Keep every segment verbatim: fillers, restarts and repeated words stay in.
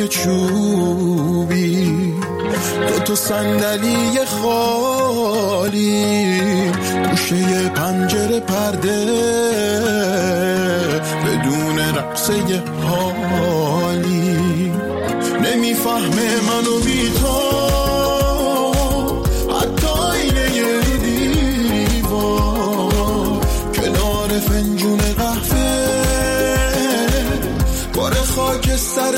های چوبی، دو تا صندلی خالی، گوشه پنجره پرده بدون رقصه حالی. نمیفهمه منو بی تو، حتی اینه یه دیوار کنار فنجون قهوه، باره خاک سر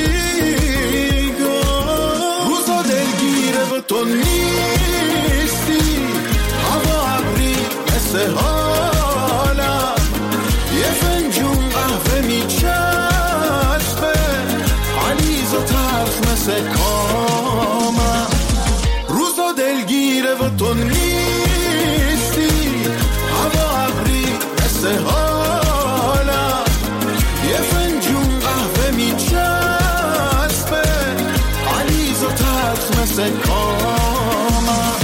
سیگار. روزا دلگیره و تو نیستی، هوا ابری مثل حالم، یه فنجون قهوه میچسبه علیز و ترخ مثل کامم. روزا دلگیره و تو نیستی، هوا ابری مثل حالم، یه فنجون قهوه میچسبه علیز و ترخ مثل کامم.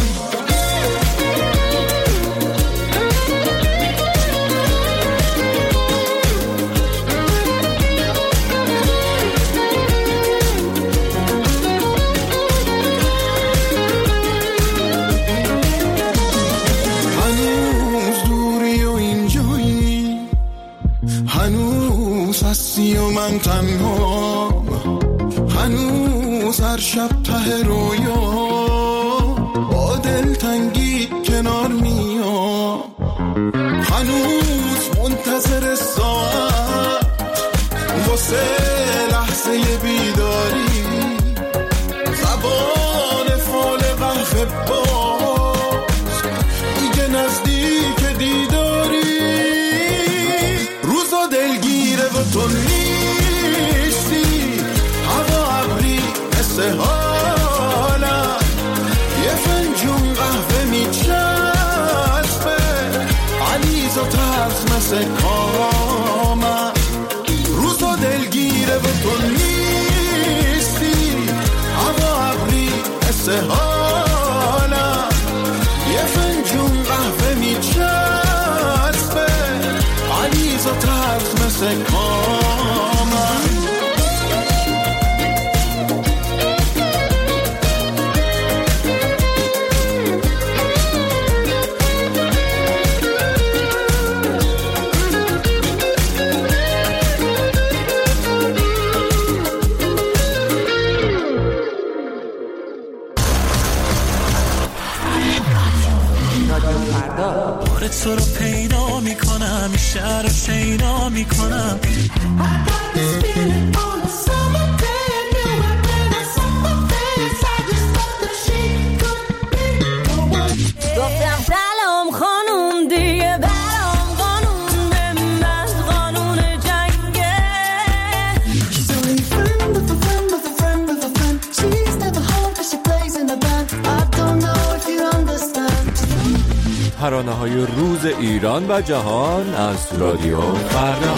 هستی و من تنها، هنوز هر شب ته رویا با دلتنگی کنار میام، هنوز منتظر ساعت واسه لحظه بیداری، زبان فال قهوه باز میگه نزدیک دیداری. روزا دلگیره و تو نیستی، هوا ابری مثل حالم، یه فنجون قهوه میچسبه علیز و ترخ مثل کامم. روزا دلگیره و تو نیستی، هوا ابری مثل حالم، یه فنجون قهوه میچسبه علیز و ترخ مثل کامم. تو رو پیدا میکنم، شهر رو شیدا میکنم. گفتم سلام خانوم دیگه برام قانون بمند، قانون جنگه. She's only friend of a friend of a friend of a friend. She's never home but she plays in a band. I don't know if you understand. ترانه‌های روز ایران و جهان از رادیو فردا.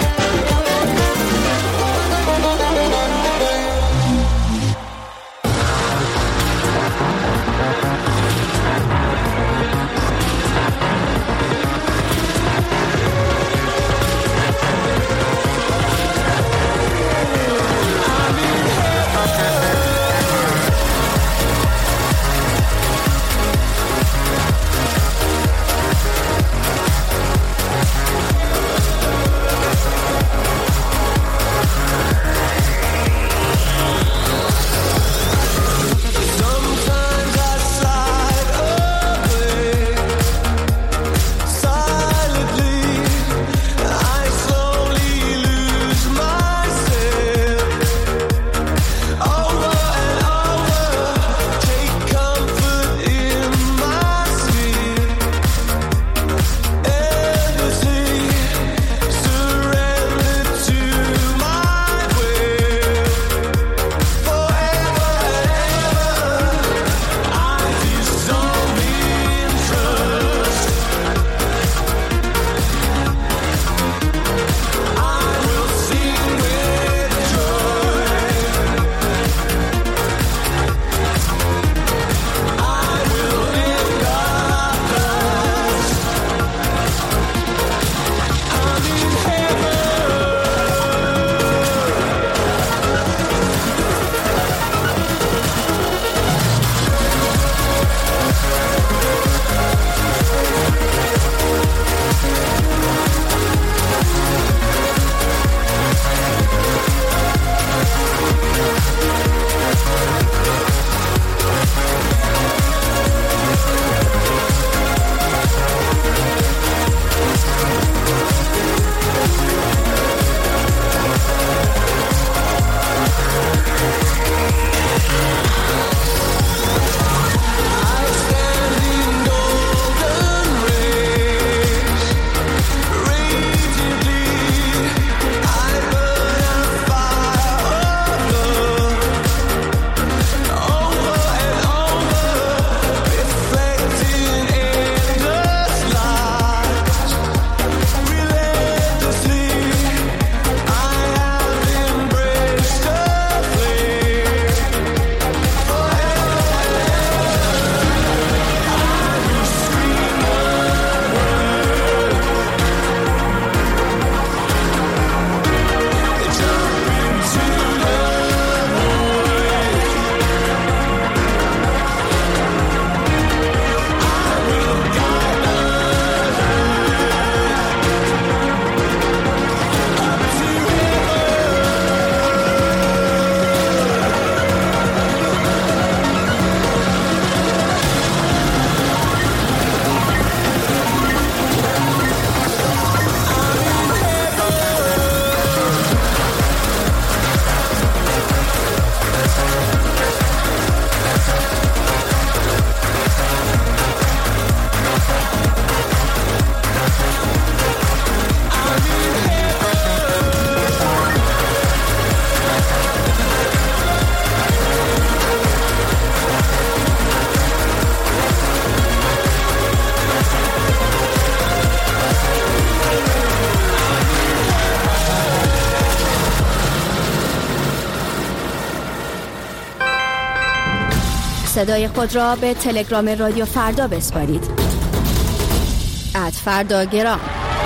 صدای خود را به تلگرام رادیو فردا بسپارید. ات فرداگرام.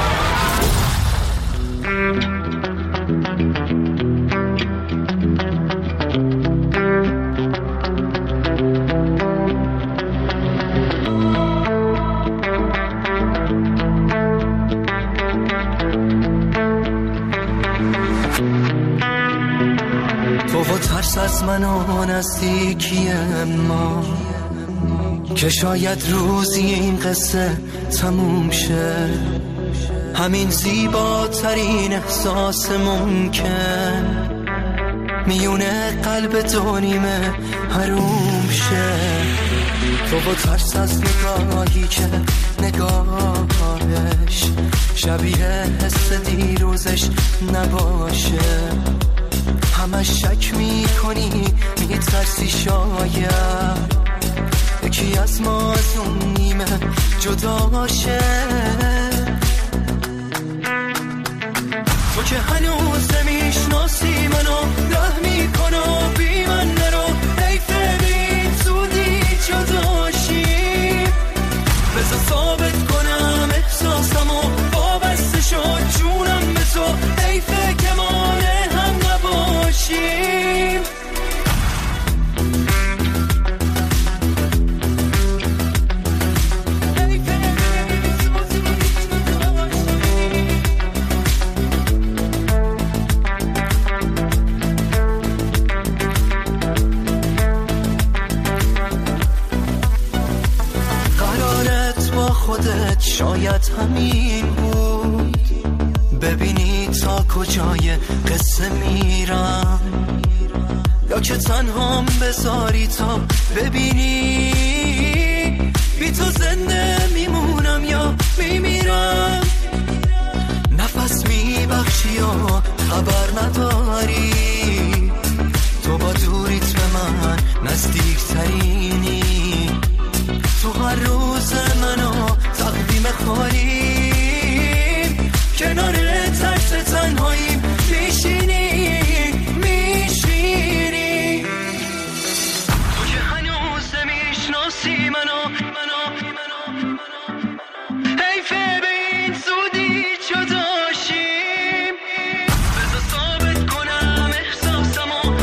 تو و ترس از من و نزدیکی ما که شاید روزی این قصه تموم شه، همین زیباترین احساس ممکن میونه قلب دو نیمه حروم شه. تو و ترس از نگاهی که نگاهش شبیه حس دیروزش نباشه، همش شک میکنی میترسی شاید یکی از ما از اون نیمه جدا شه. تو که هنوز نمیشناسی منو ره میکنو بی من نرو، حیفه بین زودی جدا شیم، بذار ثابت کنم احساسمو وابسته شد جونم به تو، حیفه که مانه هم نباشیم. خودت شاید همین بود، ببینی تا کجای قصه میرم، یا که تنهام بذاری تا ببینی بی تو زنده میمونم یا میمیرم. نفس میبخشی و خبر نداری، تو با دوریت به من نزدیک ترینی، تو هر روز منو تقویم خوریم، کنار ترس تنهاییم میشینی میشینی. تو که هنوز نمیشناسی منو حیفه به این زودی جدا شیم، بذار ثابت کنم احساسمو،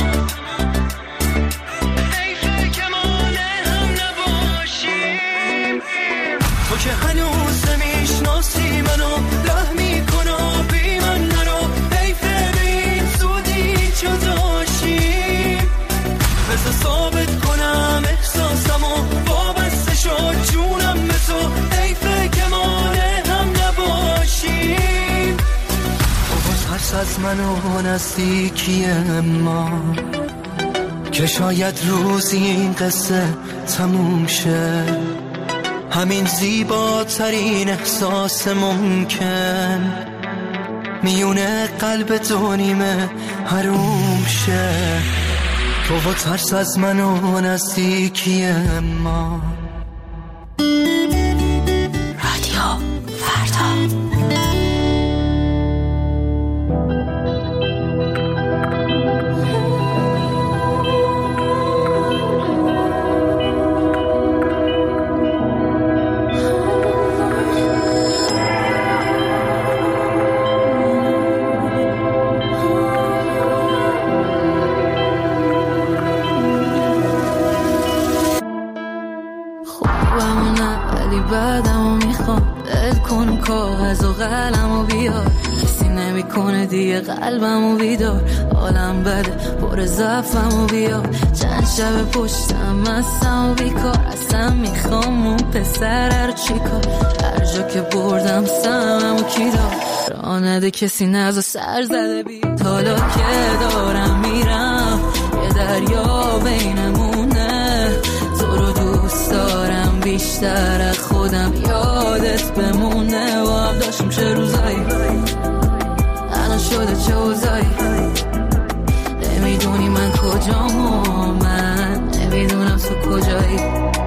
حیفه که مانه هم نباشیم. تو که هنوز نمیشناسی منو ره میکنو بی من نرو، حیفه به این زودی جدا شیم، بذار ثابت کنم احساسمو وابسته شد جونم به تو، حیفه که مانه هم نباشیم. تو با ترس از من و نزدیکی ما که شاید روزی این قصه تموم شه، همین زیباترین احساس ممکن میونه قلب دو نیمه حروم شه. تو و ترس از من و نزدیکی ما. رادیو فردا. بعدمو میخوام دل کن کاغذ و قلمو بیار، کسی نمیکنه دیگه قلبمو بیدار، حالم بده پر ضعفمو بیار، چند شب پشتم مستم و بیکار، اصلا میخوام اون پسر رو چیکار، هر جا که بردم سممو کی دار، راه نده کسی نزا سر زده بی، حالا که دارم میرم یه دریا بینمونه، تو رو دوست دارم بیشتر از خودم، یادت بمونه و هم داشتیم چه روزایی، الان شده چه اوزایی، نمیدونی من کجام و من نمیدونم تو کجایی،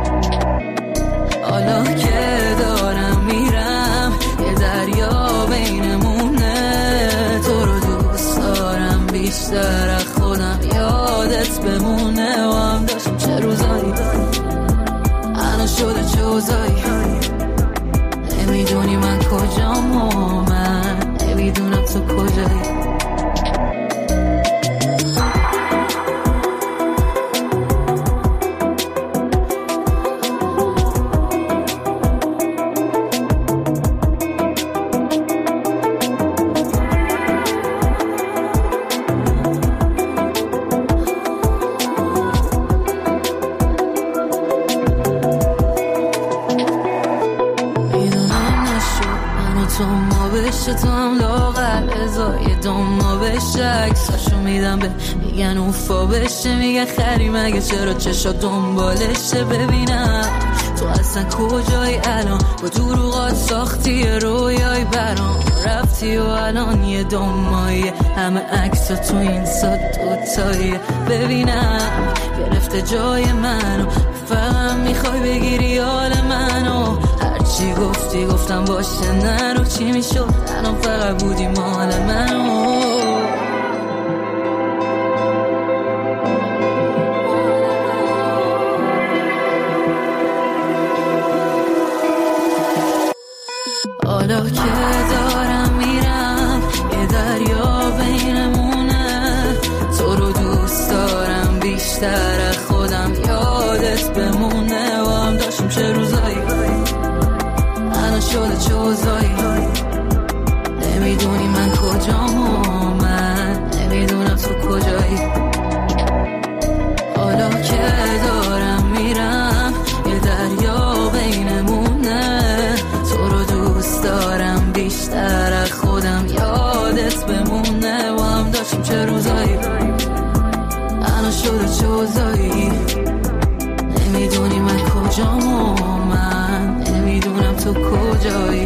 حالا که دارم میرم یه دریا بینمونه، تو رو دوست دارم بیشتر از خودم، یادت بمونه و هم داشتیم چه روزایی. کجایی. تو هم لاغر ازای دوما بشه عکساشو میدم به میگن اوفا بشه میگن خری مگه چرا چشا دنبالشه. ببینم تو اصلا کجایی الان با دروغات ساختی رویای برام رفتی و الان یه دومایی همه عکسا تو این سا دوتایی. ببینم گرفته جای منو فقط میخوای بگیری حال منو چی گفتی گفتم باشه نرو چی میشد الان فقط بودی مال منو. حالا که دارم میرم یه دریا بینمونه تو رو دوست دارم بیشتر از خودم یادت بمونه و هم داشتیم چه روزایی شده چه اوضاعی نمیدونی من کجام و من نمیدونم تو کجایی. حالا که دارم میرم یه دریا بینمونه تو رو دوست دارم بیشتر از خودم یادت بمونه و هم داشتیم چه روزایی الان شده چه اوضاعی نمیدونی من کجام و من نمیدونم تو کجایی.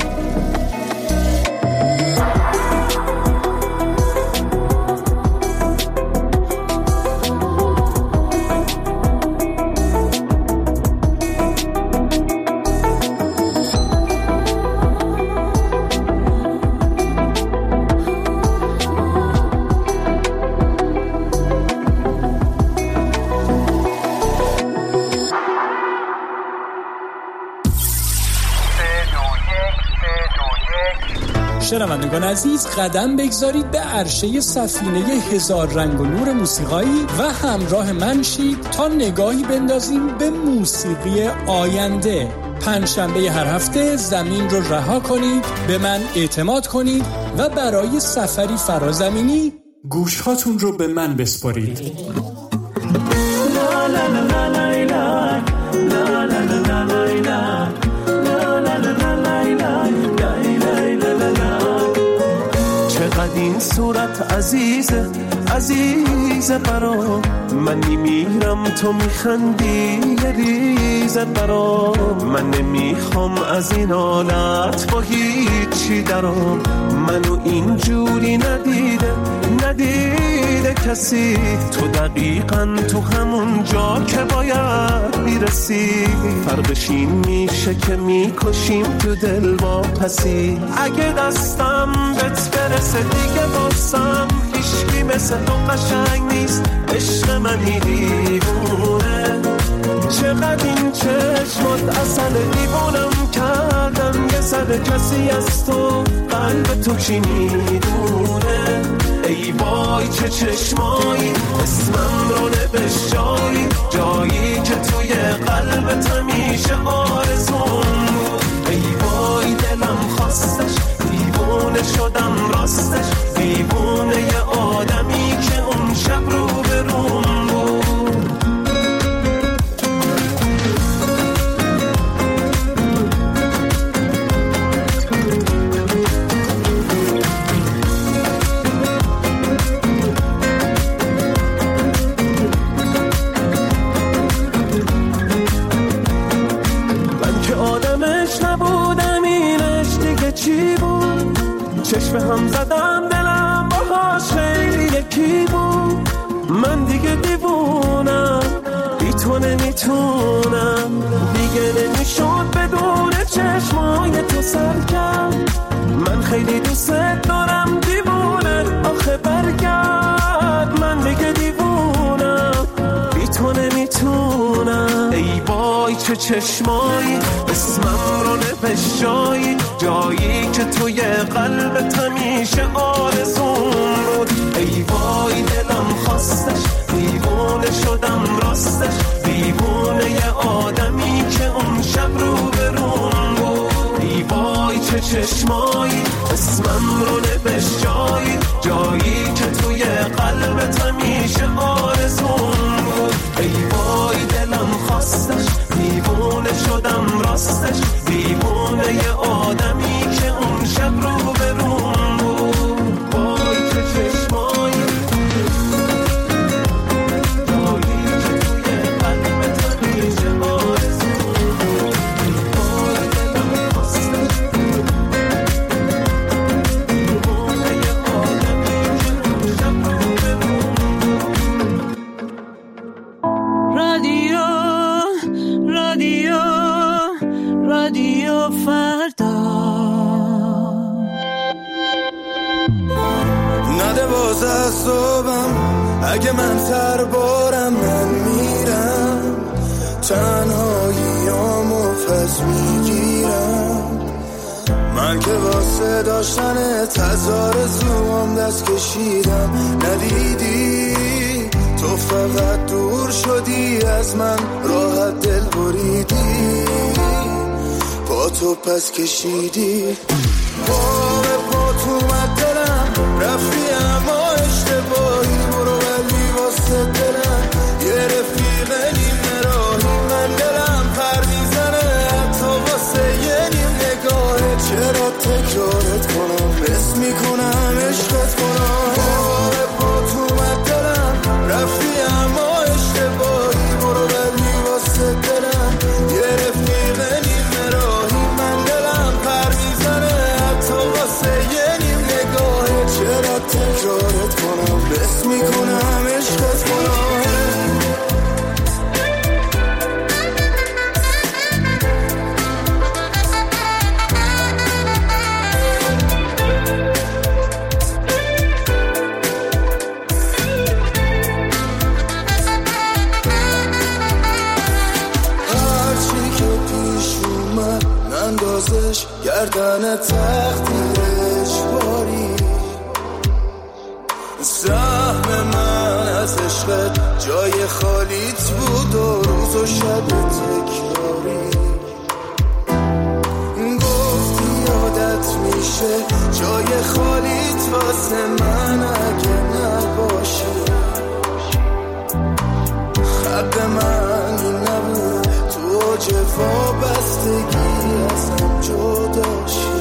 شنوندگان عزیز قدم بگذارید به عرشه سفینه هزار رنگ و نور موسیقایی و همراه من شید تا نگاهی بندازیم به موسیقی آینده. پنجشنبه هر هفته زمین رو رها کنید، به من اعتماد کنید و برای سفری فرازمینی گوشهاتون رو به من بسپارید. لا لا لا لا لا لا لا لا لا لا لا. چقدر این صورت عزیزه عزیزه برام من نمیرم تو میخندی یه ریزه برام من نمیخوام از این حالت با هیچی درام منو اینجوری ندیده ندیده کسی تو دقیقاً تو همون جا که باید میرسی فرقش این میشه که میکشیم تو دل با پسی اگه دستم بهت برسه دیگه باسم هیچکی مثل تو قشنگ نیست عشق منی دیوونه چقدر این چشمات اصل دیوونم کردن یه سر کسی از تو قلب تو کی میدونه ای وای چه چشمایی اسمم رو نوشت جایی جایی که توی قلبت همیشه آرزون ای وای دلم خواستش دیوونه شدم راستش دیوونه یه آدمی که اون شب رو به روم بود چشم هم زدم دلم باهاش خیلی یکی بود من دیگه دیوونم بی تو نمیتونم دیگه نمیشد بدون چشمای تو سرکم من خیلی دوست دارم دیوونه آخه برگرد من دیگه دیوونم بی تو نمیتونم ای وای چه چشمایی اسمم رو نوشت جایی جایی که توی قلبت همیشه آرزون بود. ای وای دلم خواستش، دیوونه شدم راستش، دیوونه یه آدمی که اون شب رو برون بود. ای وای چه چشمایی اسمم رو نوشت جایی، جایی که توی قلبت همیشه آرزون بود. ای وای دلم خواستش، دیوونه شدم راستش، دیوونه یه آدمی که اون شب رو برون بود. وای چه چشمایی جایی که توی قلبت همیشه آرزون بود. وای دلم خواستش، دیوونه یه آدمی که اون شب رو برون بود. رادیو رادیو رادیو فردا نده باز از صبحم، اگه من سر بارم من میرم، تنهاییامو پس میگیرم. من که واسه داشتن تزار زوام دست کشیدم، ندیدی تو فقط دور شدی از من، راحت دل بریدی، با تو پس کشیدی. بار با تو اومد دلم، رفتی اما اشتباهی، برو ولی واسه دلم یه رفیق نیمه راهی. من دلم پر میزنه حتی واسه یه نیم نگاهه، چرا تکرارت کنم، حس میکنم عشقت کنم. بار با تو اومد دلم، رفتی اما اشتباهی، برو ولی واسه دلم یه رفیق نیمه راهی. من دلم پر میزنه حتی واسه یه نیم نگاهه، چرا تکرارت کنم، حس میکنم عشقت کنم. گردن تقدیرش باری، سهم من از عشقت جای خالیت بود و روز و شب تکراری. گفتی عادت میشه جای خالیت واسه من اگه نباشه، حق من این نبود تو اوج وابستگی ازم جداشی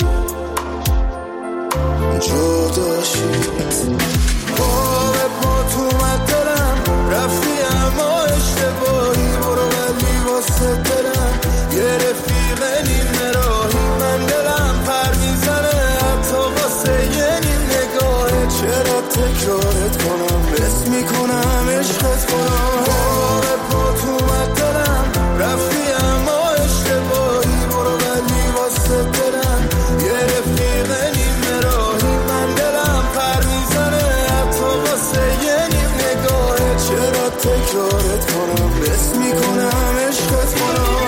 جداشی. بار با تو اومد دلم، رفتی اما اشتباهی، برو ولی واسه دلم یه رفیق نیمه راهی. من دلم پر میزنه حتی واسه یه نیم نگاهه، چرا تکرارت کنم، حس میکنم عشقت کنم. بار با تو اومد دلم، رفتی اما اشتباهی، برو ولی واسه دلم یه رفیق نیمه راهی. من دلم پر میزنه حتی واسه یه نیم نگاهه، چرا تکرارت کنم، حس میکنم عشقت کنم.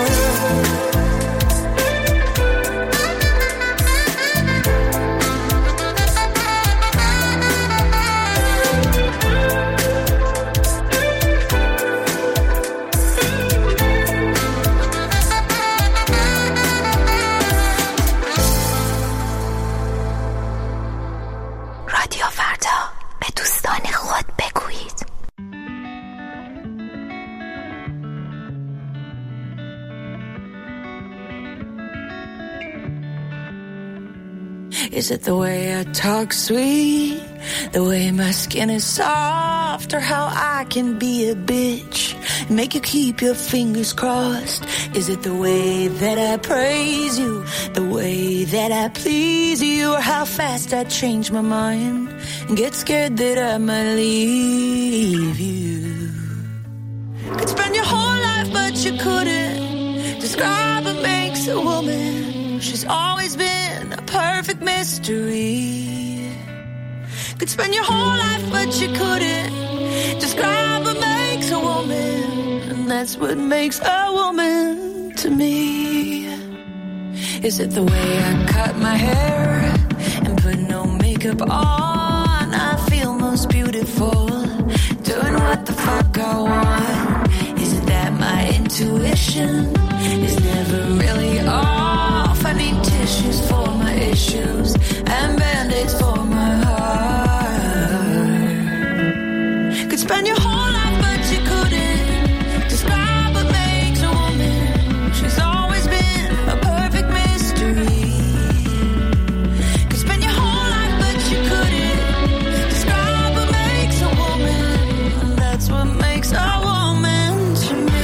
Is it the way I talk sweet, the way my skin is soft, or how I can be a bitch and make you keep your fingers crossed? Is it the way that I praise you, the way that I please you, or how fast I change my mind and get scared that I might leave you? Could spend your whole life but you couldn't describe what makes a woman. She's always been a perfect mystery. Could spend your whole life but you couldn't describe what makes a woman. And that's what makes a woman to me. Is it the way I cut my hair and put no makeup on? I feel most beautiful, doing what the fuck I want. Is it that my intuition is never really off? I need tissues for my issues and band-aids for my heart. Could spend your whole life but you couldn't describe what makes a woman. She's always been a perfect mystery. Could spend your whole life but you couldn't describe what makes a woman. That's what makes a woman to me.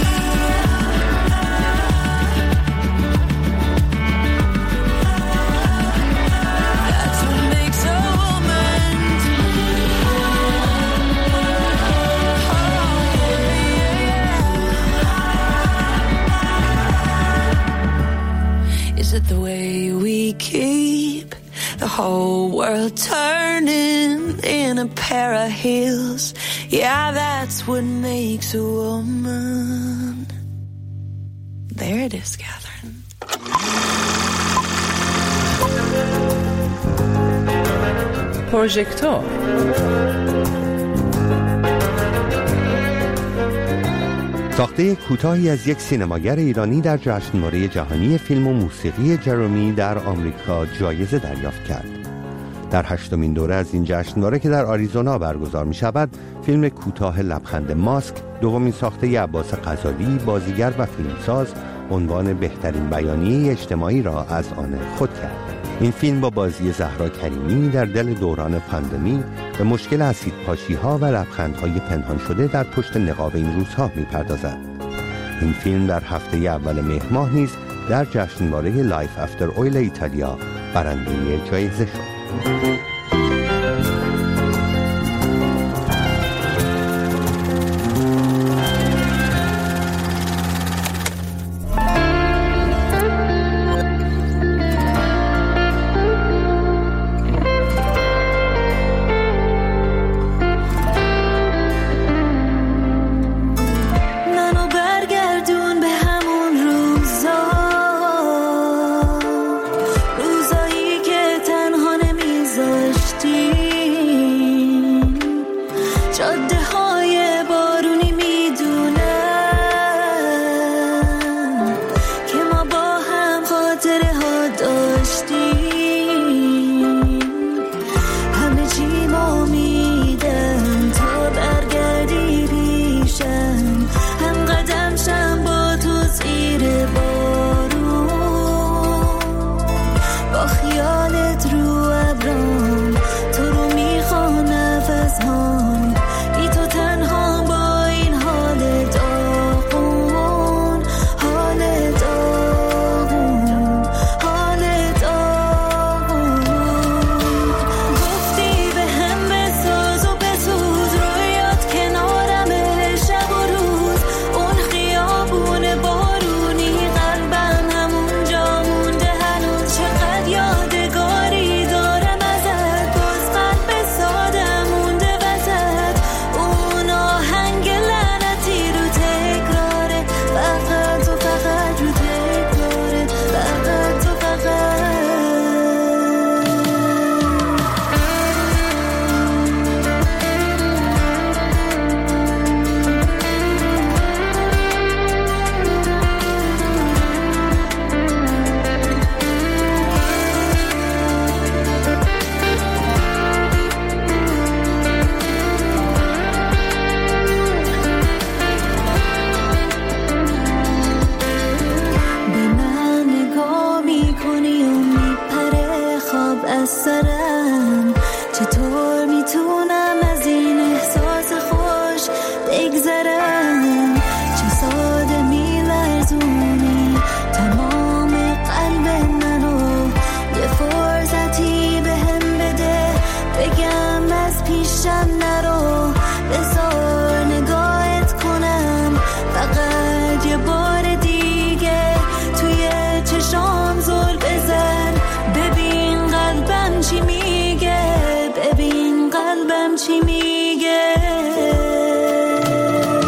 That's what makes a woman to me. Is it the way we keep the whole world turning in a pair of heels? Yeah, that's what makes a woman. There it is, Catherine. پروژکتور ساخته کوتاهی از یک سینماگر ایرانی در جشنواره جهانی فیلم و موسیقی جرمی در آمریکا جایزه دریافت کرد. در هشتمین دوره از این جشنواره که در آریزونا برگزار می شود، فیلم کوتاه لبخند ماسک، دومین ساخته عباس غزالی، بازیگر و فیلمساز، عنوان بهترین بیانیه اجتماعی را از آن خود کرد. این فیلم با بازی زهرا کریمی در دل دوران پاندمی به مشکل اسیدپاشی‌ها و لبخندهای پنهان شده در پشت نقاب این روزها می‌پردازد. این فیلم در هفته اول مهر ماه نیز در جشنواره لایف افتر اویل ایتالیا برنده جایزه شد.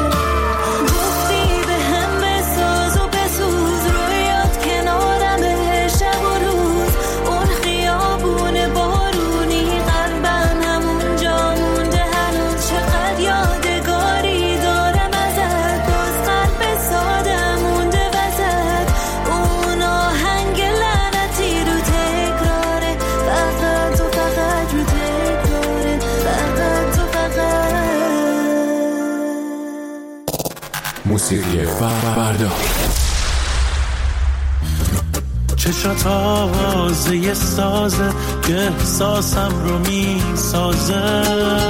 گفتی به هم بساز و بسوز رویات کنارمه موسیقی فردا. چشات آوازه سازه که احساسم رو می سازه،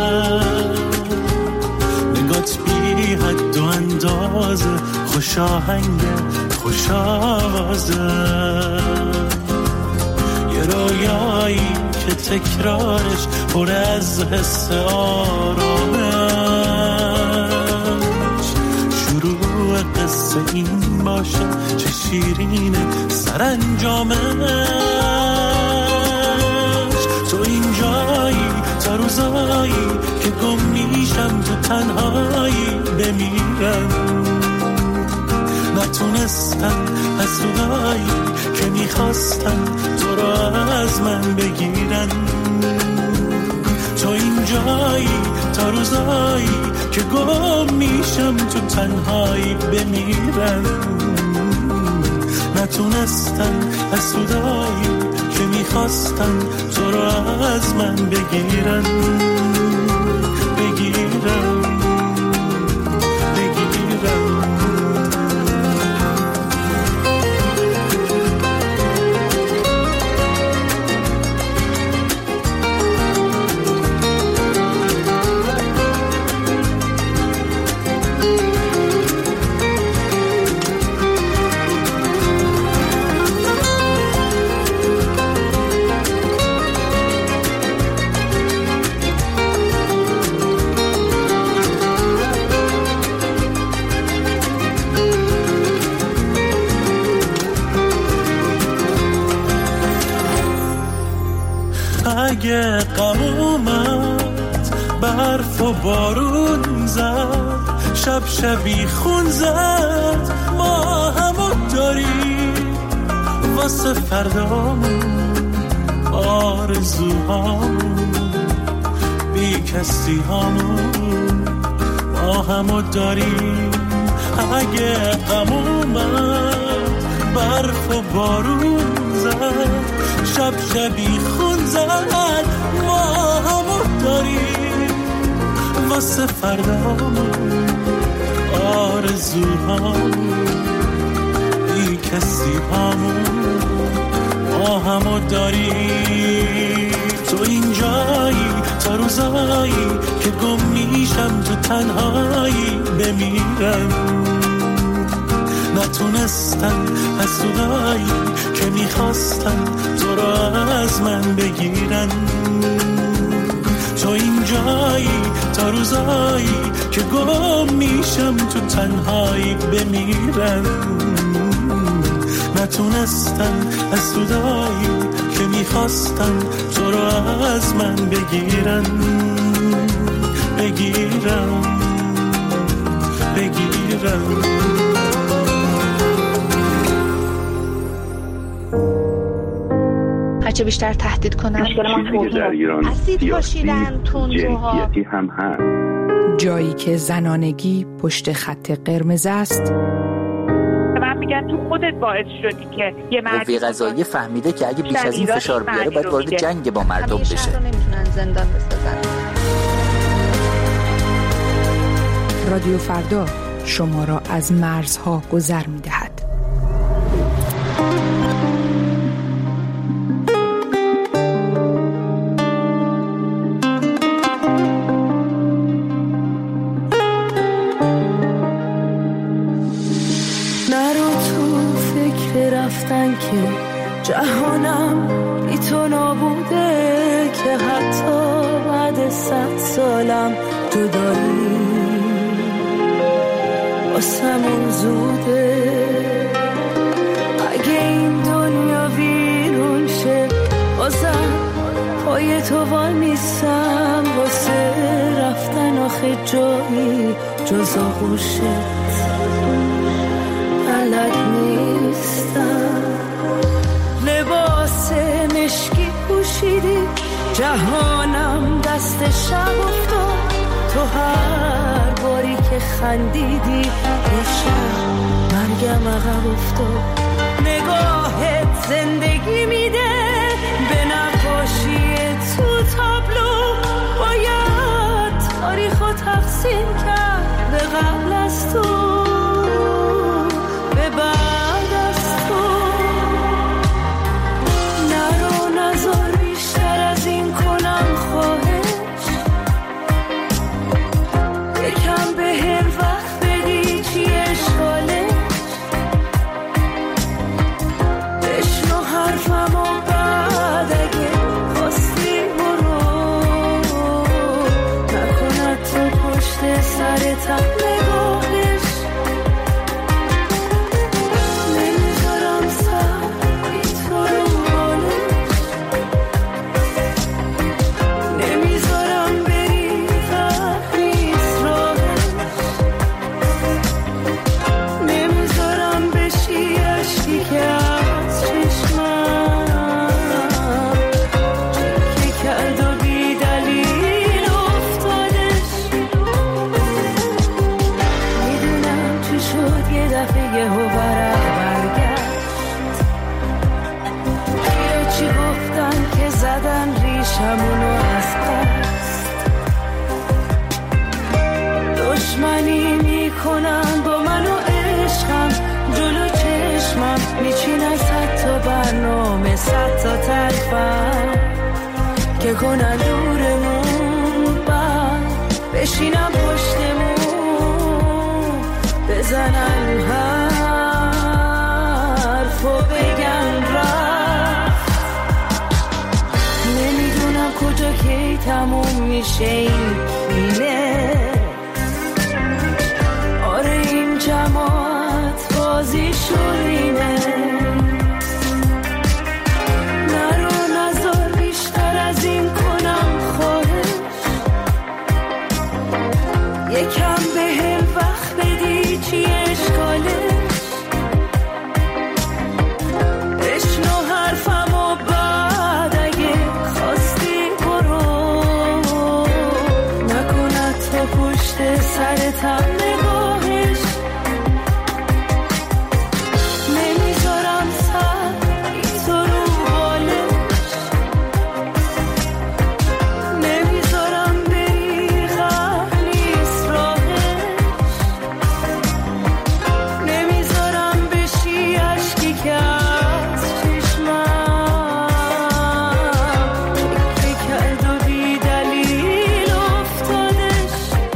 نگات بی حد و اندازه، خوش آهنگ خوش آوازه، یه رویایی که تکرارش پر از حس آرامش، شروع قصه این باشه چه شیرینه سرانجامش، تو اینجایی تا روزایی که گم میشم تو تنهایی بمیرم، نتونستم از روزایی که میخواستم تو را از من بگیرن، تو اینجایی تا روزایی که گم میشم تو تنهایی بمیرم، نتونستم از صدایی که میخواستم تو را از من بگیرن بگیرن بگیرن. اگه غم اومد برف و بارون زد، شب شبی خون زد، ما همو داریم واسه فردامون، آرزوهامون بی کسی هامون، ما همو داریم. اگه غم اومد برف و بارون زد، شب شبی خون زد، ما همو داریم واسه فردامون، آرزوهامون بی کسی هامون، ما همو داریم. تو اینجایی تا روزایی که گم میشم تو تنهایی بمیرم، نتونستم از صدایی که میخواستم تو را از من بگیرن، تو اینجایی تا روزایی که گم میشم تو تنهایی بمیرم، نتونستم از صدایی که میخواستم تو را از من بگیرن بگیرم بگیرم. هرچه بیشتر تهدید کنن چیزی در ایران سیاسی جنسیتی هم هست. جایی که زنانگی پشت خط قرمز است. من میگم تو خودت باعث شدی که یه مرد قوه قضاییه فهمیده که اگه بیش از این فشار بیاره باید وارد جنگ با مردم بشه. همیشه نمیتونن زندان بسازن. رادیو فردا شما را از مرزها گذر میدهد. که جهانم بی تو نابوده، که حتی بعد صد سالم جدایی واسمون زوده. اگه این دنیا ویرون شه بازم پای تو وای میستم، واسه رفتن آخه جایی جز آغوشت بلد نیستم. لباس مشکی پوشیدی، جهانم دست شب افتاد. تو هر باری که خندیدی یه شب مرگم عقب افتاد. نگاهت زندگی میده به نقاشی تو تابلو، باید تاریخو تقسیم کرد به قبل از تو. بکشمونو از قصد دشمنی میکنن با من و عشقم جلو چشمم میچینن صد تا برنامه صد تا تلفن که کنن دورمون بعد بشینم پشتمون بزنن حرف و بگن رفت نمیدونم کجا کی تموم میشه این فیلمه آره این جماعت بازی شورینه نرو نزار بیشتر از این کنم خواهش یکم به هم وقت بدی چی اشکالش بشنو حرفم و بعد اگه خواستی برو نکند تا پشت سرتم نگاهش نمیذارم سر این تو رو بالش نمیذارم بری غم نیست راهش نمیذارم بشی عشقی که از چشمم فکر کرد و بی دلیل افتادش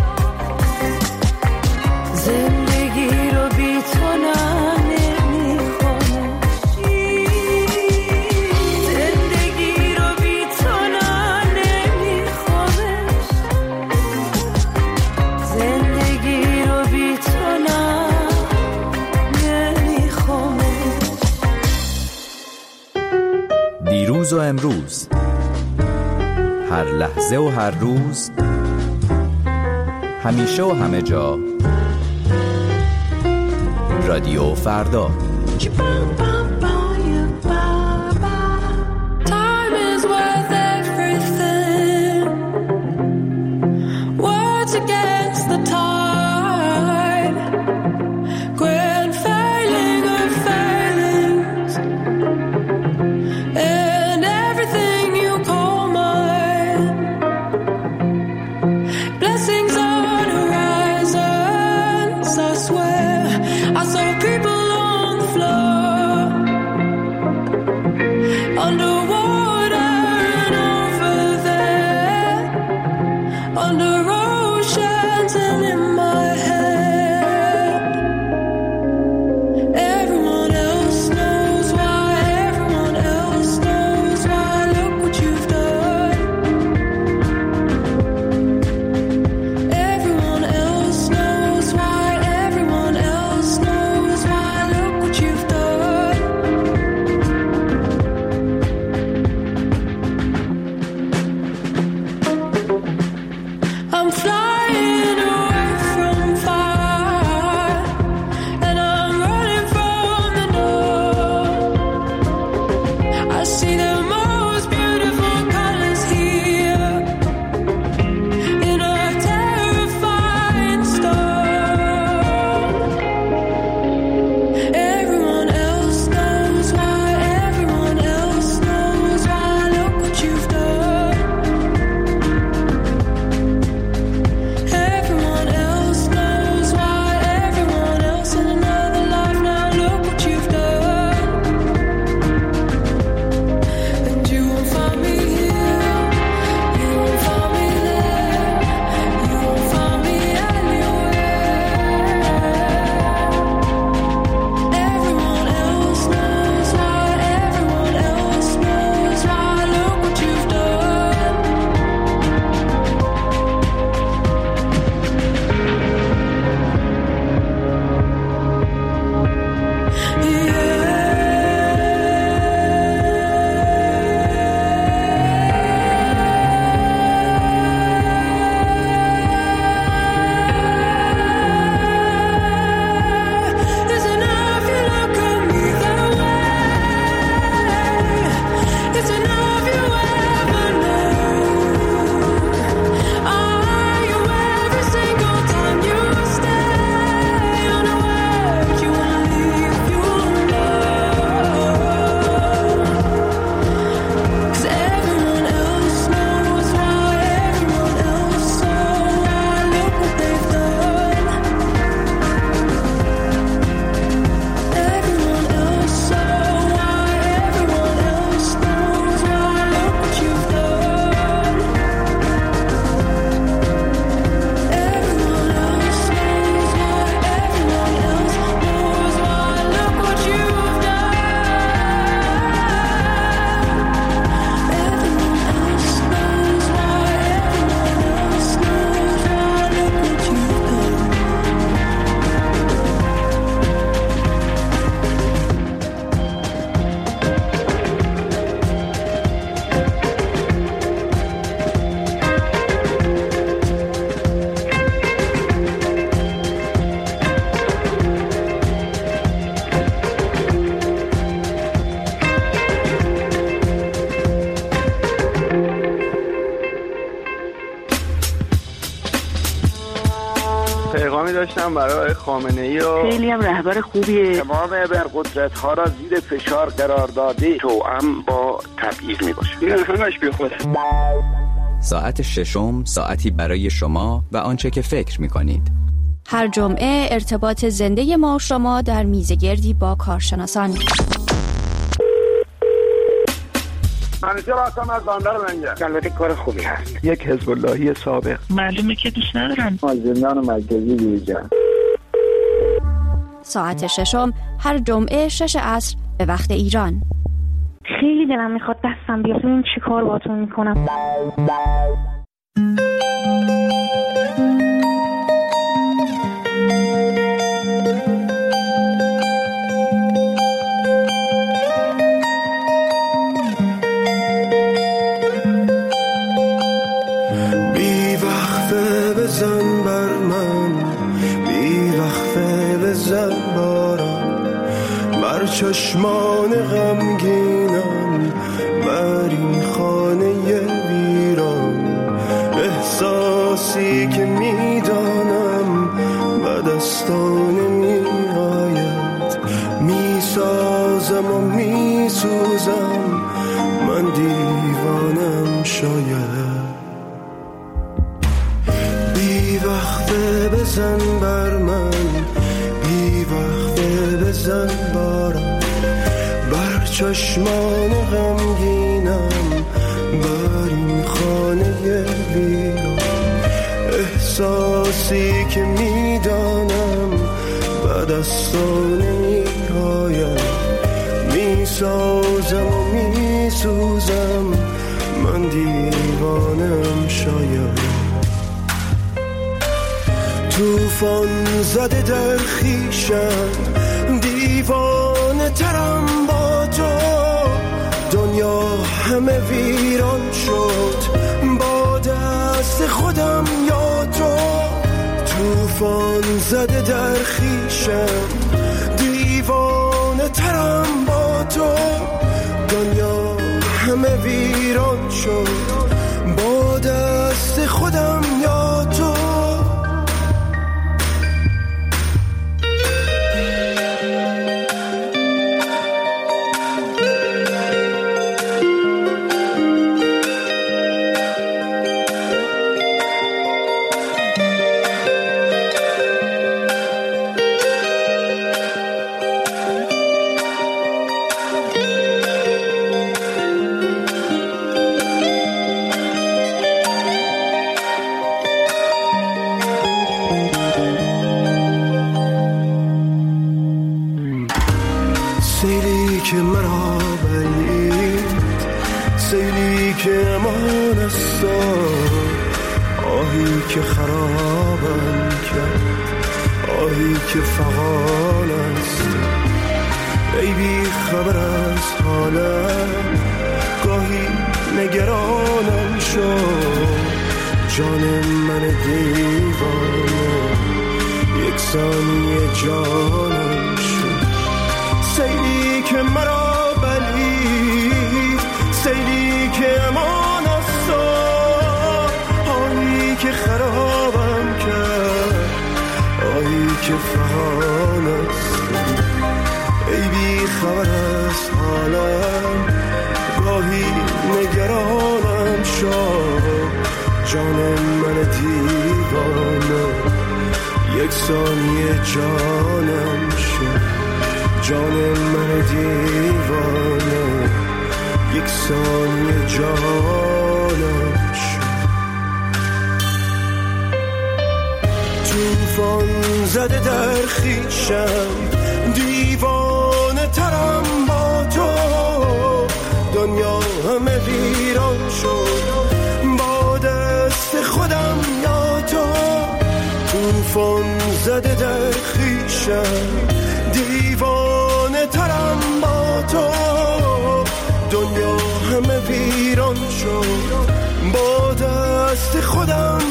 زندگی رو بی تو نه نمیخوامش زندگی رو بی تو نه نمیخوامش زندگی رو بی تو نه نمیخوامش دیروز و امروز هر لحظه و هر روز همیشه و همه جا رادیو فردا Time is worth everything. Words against the tide. Grand failing of failings. And everything you call mine. Blessings on horizons, I swear. I saw people on the floor. داشتم برای خامنه‌ای و خیلی هم رهبر خوبیه. تمام ابرقدرت‌ها را زیر فشار قرار داده توأم با تبعیض میباشه. این همش بی خوده. ساعت ششم ساعتی برای شما و آنچه که فکر می‌کنید. هر جمعه ارتباط زنده ما و شما در میزگردی با کارشناسان. منیجر هستم از بندر منجر. البته کار خوبی هست. یک حزب اللهی سابق. معلومه که دوست ندارم. زندان مرکزی دیویژن. ساعت ششم هر جمعه شش عصر به وقت ایران. خیلی دلم میخواد دستم بیاد ببینم چی کار باهاتون میکنم. بی وقفه بزن بر من، بی وقفه بزن بارم، بر چشمان غمگینم، بر این خانه ویران. احساسی که میدانم به دستان میآید، میسازم و میسوزم، من دیوانم شاید. بی وقفه بزن بر من، بی وقفه بزن بارم، بر چشمان غمگینم، بر این خانه ویران. احساسی که میدانم به دستان میآید، میسازم و میسوزم، من دیوانم شاید. توفان زده در خیشم، دیوانه ترم با تو، دنیا همه ویران شد با دست خودم یا تو. توفان زده در خیشم، دیوانه ترم با تو، دنیا همه ویران شد با دست خودم یا تو. سیلی که مرا بلید، سیلی که امان است، آهی که خرابم کرد، آهی که فغان است. ای بی خبر از حالم، گاهی نگرانم شد، جان من دیوانه یک ثانیه جانم شد. سیلی که مرا بلید، سیلی که امان است، آهی که خرابم کرد، آهی که فغان است. ای بی خبر از حالم، گاهی نگرانم شد، جان من دیوانه یک ثانیه جانم شد. جان من دیوانه یک ثانیه جانم شد. توفان زده در خیشم، دیوانه ترم با تو، دنیا همه ویران شد با دست خودم یا تو. توفان زده در خیشم، دیوانه ترم با تو، دنیا همه ویران شد با دست خودم